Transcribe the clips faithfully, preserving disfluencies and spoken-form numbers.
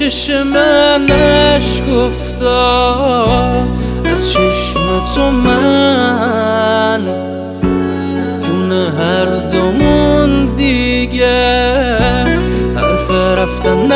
منش گفتاد از چشم تو من جون هر دومون دیگه حرف رفتن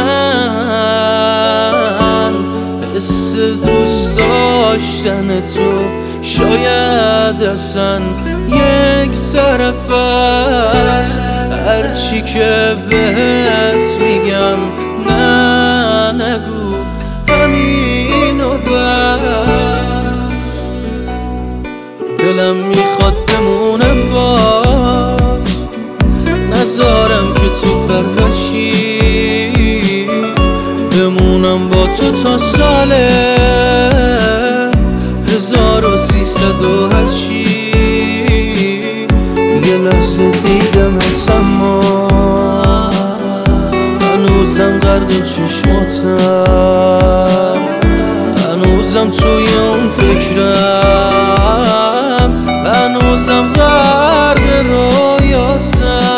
نزن. حس دوست داشتن تو شاید اصلا یک طرف است، هرچی که بهت میگم نه نگو همینو بس. دلم میخواد بمونم باز، نذارم که تو پرورشی، بمونم با تو تا سال هزار و سیصد و هرچی. یه لحظه دیدمت اما هنوزم غرق چشماتم، هنوزم توی اون فکرم، هنوزم غرق رویاتم.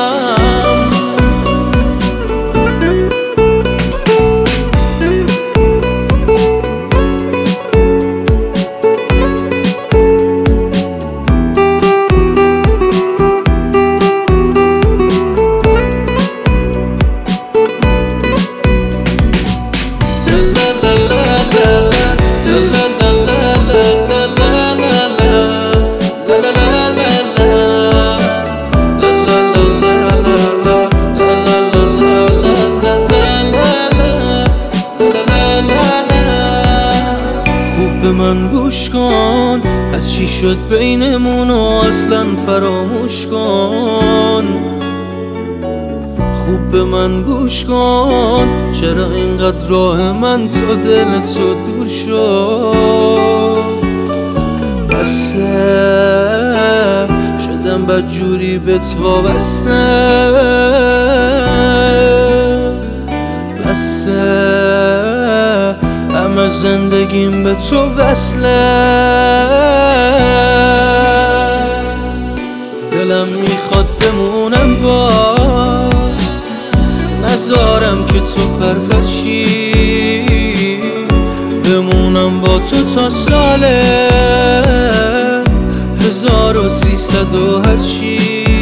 به من گوش کن، هرچی شد بینمونو اصلا فراموش کن. خوب به من گوش کن، چرا اینقدر راه من تا دل تو دور شد؟ بسه شدم بدجوری بهت وابسته، بسه همه زندگیم به تو وصله. دلم میخواد بمونم باز، نذارم که تو پرورشی، بمونم با تو تا سال هزار و سیصد و هرچی.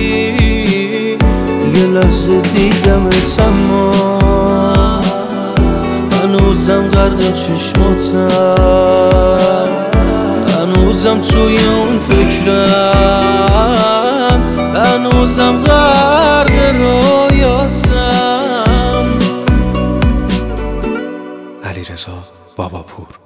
یه لحظه دیدمت اما هنوزم غرق چشماتم، هنوزم توی اون فکرم، هنوزم غرق رویاتم. علیرضا باباپور.